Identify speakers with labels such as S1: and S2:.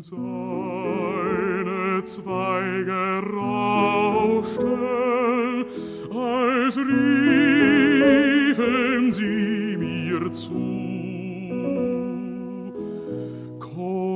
S1: seine Zweige rauschten, als riefen sie mir zu.